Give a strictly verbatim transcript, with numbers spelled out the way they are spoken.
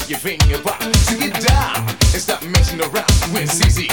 your vein, your body. So get down and stop messing around with C Z